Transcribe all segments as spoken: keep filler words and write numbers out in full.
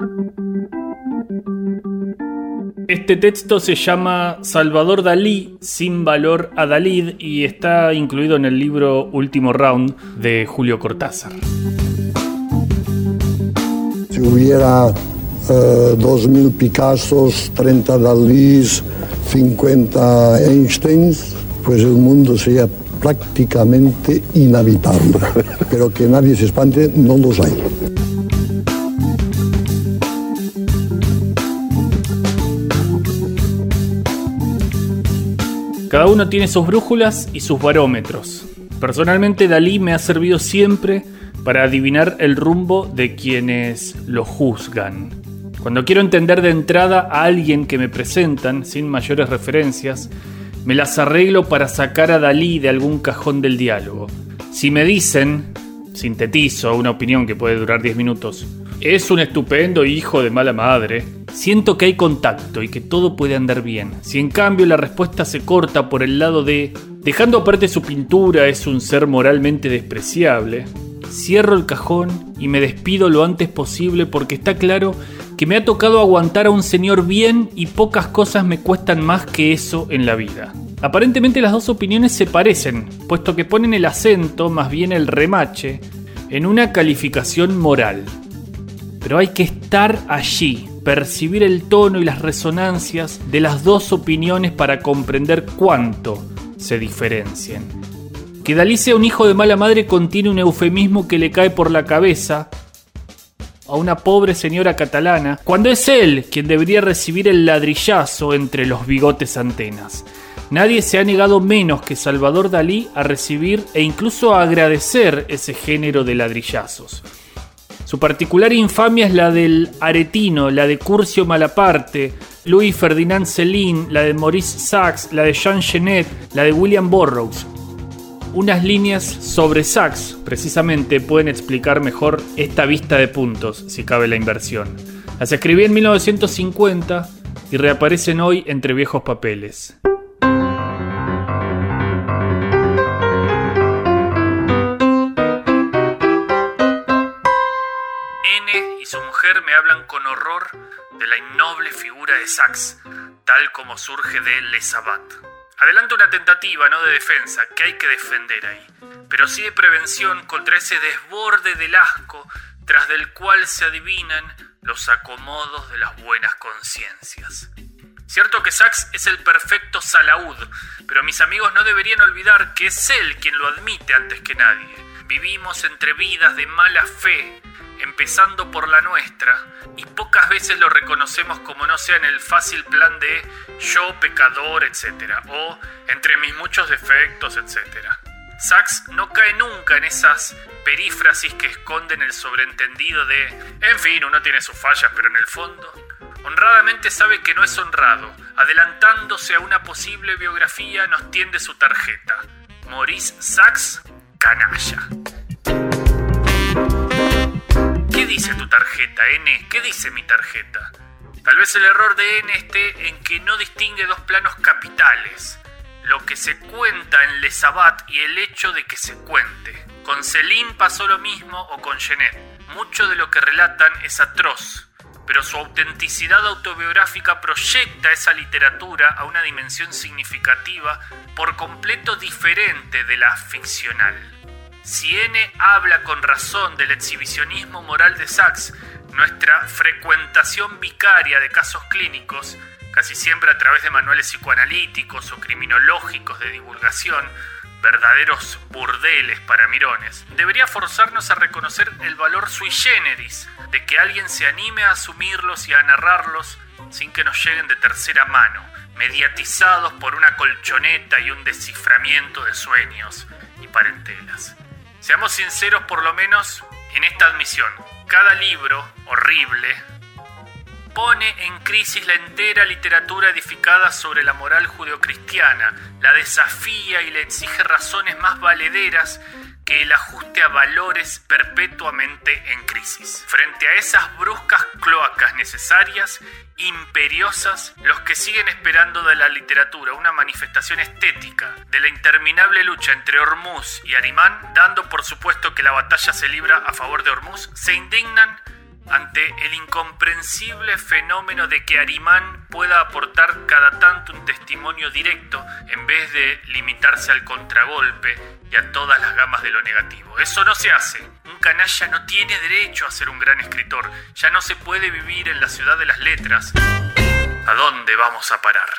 Este texto se llama Salvador Dalí, sin valor a Dalí, y está incluido en el libro Último Round de Julio Cortázar. Si hubiera uh, dos mil Picassos, treinta Dalís, cincuenta Einsteins, pues el mundo sería prácticamente inhabitable. Pero que nadie se espante, no los hay. Cada uno tiene sus brújulas y sus barómetros. Personalmente, Dalí me ha servido siempre para adivinar el rumbo de quienes lo juzgan. Cuando quiero entender de entrada a alguien que me presentan, sin mayores referencias, me las arreglo para sacar a Dalí de algún cajón del diálogo. Si me dicen, sintetizo una opinión que puede durar diez minutos, es un estupendo hijo de mala madre, siento que hay contacto y que todo puede andar bien. Si en cambio la respuesta se corta por el lado de, dejando aparte su pintura, es un ser moralmente despreciable, cierro el cajón y me despido lo antes posible, porque está claro que me ha tocado aguantar a un señor bien y pocas cosas me cuestan más que eso en la vida. Aparentemente las dos opiniones se parecen, puesto que ponen el acento, más bien el remache, en una calificación moral. Pero hay que estar allí, percibir el tono y las resonancias de las dos opiniones para comprender cuánto se diferencian. Que Dalí sea un hijo de mala madre contiene un eufemismo que le cae por la cabeza a una pobre señora catalana, cuando es él quien debería recibir el ladrillazo entre los bigotes antenas. Nadie se ha negado menos que Salvador Dalí a recibir e incluso a agradecer ese género de ladrillazos. Su particular infamia es la del Aretino, la de Curcio Malaparte, Louis Ferdinand Céline, la de Maurice Sacks, la de Jean Genet, la de William Burroughs. Unas líneas sobre Sacks, precisamente, pueden explicar mejor esta vista de puntos, si cabe la inversión. Las escribí en mil novecientos cincuenta y reaparecen hoy entre viejos papeles. Su mujer me hablan con horror de la innoble figura de Sacks, tal como surge de Le Sabat. Adelanto una tentativa, no de defensa, que hay que defender ahí, pero sí de prevención contra ese desborde del asco tras del cual se adivinan los acomodos de las buenas conciencias. Cierto que Sacks es el perfecto salaúd, pero mis amigos no deberían olvidar que es él quien lo admite antes que nadie. Vivimos entre vidas de mala fe, empezando por la nuestra, y pocas veces lo reconocemos como no sea en el fácil plan de yo pecador, etcétera, o entre mis muchos defectos, etcétera. Sacks no cae nunca en esas perífrasis que esconden el sobreentendido de en fin, uno tiene sus fallas, pero en el fondo honradamente sabe que no es honrado. Adelantándose a una posible biografía, nos tiende su tarjeta: Maurice Sacks, canalla. ¿Qué dice tu tarjeta, N? ¿Qué dice mi tarjeta? Tal vez el error de N esté en que no distingue dos planos capitales: lo que se cuenta en Le Sabat y el hecho de que se cuente. Con Céline pasó lo mismo, o con Genet. Mucho de lo que relatan es atroz, pero su autenticidad autobiográfica proyecta esa literatura a una dimensión significativa por completo diferente de la ficcional. Si N habla con razón del exhibicionismo moral de Sacks, nuestra frecuentación vicaria de casos clínicos, casi siempre a través de manuales psicoanalíticos o criminológicos de divulgación, verdaderos burdeles para mirones, debería forzarnos a reconocer el valor sui generis de que alguien se anime a asumirlos y a narrarlos sin que nos lleguen de tercera mano, mediatizados por una colchoneta y un desciframiento de sueños y parentelas. Seamos sinceros por lo menos en esta admisión: cada libro horrible pone en crisis la entera literatura edificada sobre la moral judeocristiana, la desafía y le exige razones más valederas que el ajuste a valores perpetuamente en crisis. Frente a esas bruscas cloacas necesarias, imperiosas, los que siguen esperando de la literatura una manifestación estética de la interminable lucha entre Hormuz y Arimán, dando por supuesto que la batalla se libra a favor de Hormuz, se indignan ante el incomprensible fenómeno de que Arimán pueda aportar cada tanto un testimonio directo en vez de limitarse al contragolpe y a todas las gamas de lo negativo. Eso no se hace. Un canalla no tiene derecho a ser un gran escritor. Ya no se puede vivir en la ciudad de las letras. ¿A dónde vamos a parar?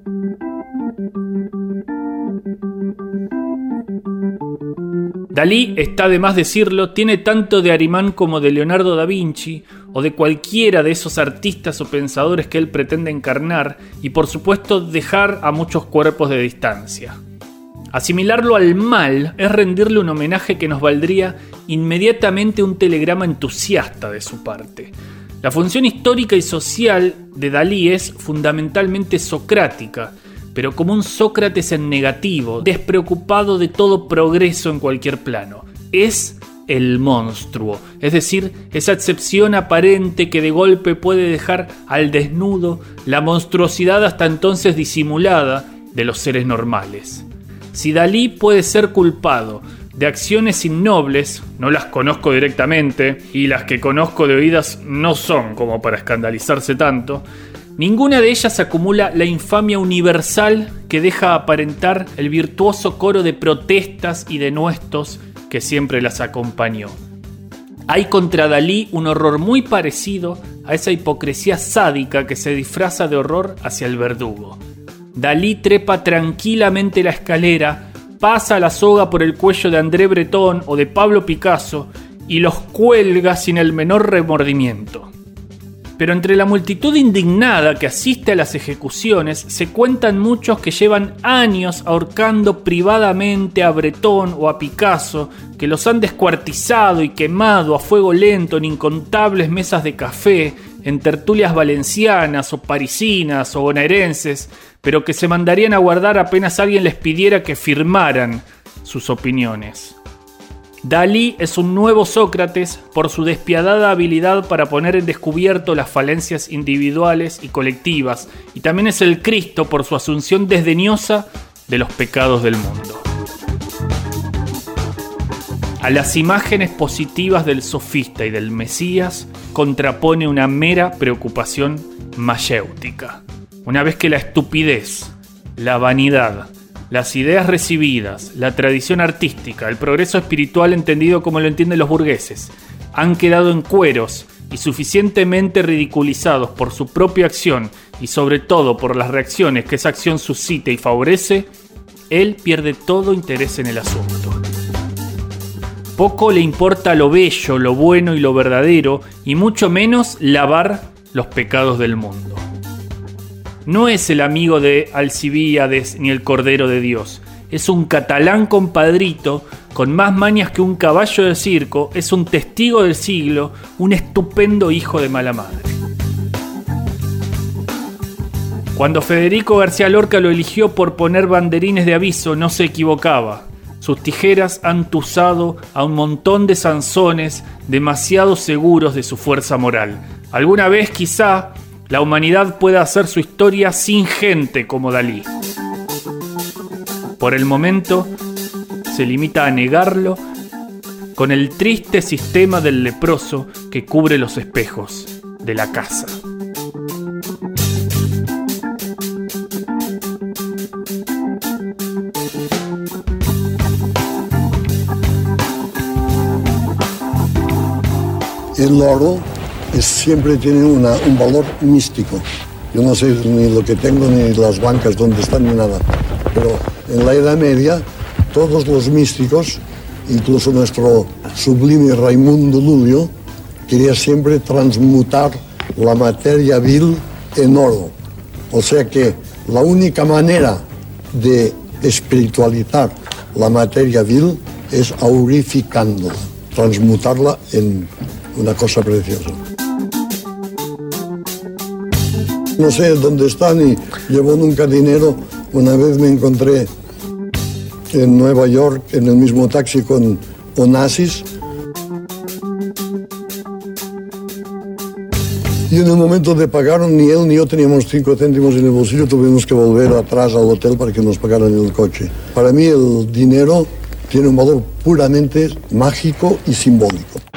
Dalí, está de más decirlo, tiene tanto de Arimán como de Leonardo da Vinci o de cualquiera de esos artistas o pensadores que él pretende encarnar y por supuesto dejar a muchos cuerpos de distancia. Asimilarlo al mal es rendirle un homenaje que nos valdría inmediatamente un telegrama entusiasta de su parte. La función histórica y social de Dalí es fundamentalmente socrática, pero como un Sócrates en negativo, despreocupado de todo progreso en cualquier plano. Es el monstruo, es decir, esa excepción aparente que de golpe puede dejar al desnudo la monstruosidad hasta entonces disimulada de los seres normales. Si Dalí puede ser culpado de acciones innobles, no las conozco directamente, y las que conozco de oídas no son como para escandalizarse tanto, ninguna de ellas acumula la infamia universal que deja aparentar el virtuoso coro de protestas y denuestos que siempre las acompañó. Hay contra Dalí un horror muy parecido a esa hipocresía sádica que se disfraza de horror hacia el verdugo. Dalí trepa tranquilamente la escalera, pasa la soga por el cuello de André Breton o de Pablo Picasso y los cuelga sin el menor remordimiento. Pero entre la multitud indignada que asiste a las ejecuciones se cuentan muchos que llevan años ahorcando privadamente a Breton o a Picasso, que los han descuartizado y quemado a fuego lento en incontables mesas de café, en tertulias valencianas o parisinas o bonaerenses, pero que se mandarían a guardar apenas alguien les pidiera que firmaran sus opiniones. Dalí es un nuevo Sócrates por su despiadada habilidad para poner en descubierto las falencias individuales y colectivas, y también es el Cristo por su asunción desdeñosa de los pecados del mundo. A las imágenes positivas del sofista y del Mesías contrapone una mera preocupación mayéutica. Una vez que la estupidez, la vanidad, las ideas recibidas, la tradición artística, el progreso espiritual entendido como lo entienden los burgueses, han quedado en cueros y suficientemente ridiculizados por su propia acción y sobre todo por las reacciones que esa acción suscita y favorece, él pierde todo interés en el asunto. Poco le importa lo bello, lo bueno y lo verdadero, y mucho menos lavar los pecados del mundo. No es el amigo de Alcibíades ni el Cordero de Dios. Es un catalán compadrito con más mañas que un caballo de circo. Es un testigo del siglo, un estupendo hijo de mala madre. Cuando Federico García Lorca lo eligió por poner banderines de aviso, no se equivocaba. Sus tijeras han tuzado a un montón de Sansones demasiado seguros de su fuerza moral. Alguna vez, quizá, la humanidad pueda hacer su historia sin gente como Dalí. Por el momento, se limita a negarlo con el triste sistema del leproso que cubre los espejos de la casa. El oro es, siempre tiene una, un valor místico. Yo no sé ni lo que tengo, ni las bancas donde están, ni nada. Pero en la Edad Media, todos los místicos, incluso nuestro sublime Raimundo Lulio, quería siempre transmutar la materia vil en oro. O sea que la única manera de espiritualizar la materia vil es aurificándola, transmutarla en una cosa preciosa. No sé dónde está ni llevo nunca dinero. Una vez me encontré en Nueva York en el mismo taxi con Onassis y en el momento de pagar ni él ni yo teníamos cinco céntimos en el bolsillo. Tuvimos que volver atrás al hotel para que nos pagaran el coche. Para mí el dinero tiene un valor puramente mágico y simbólico.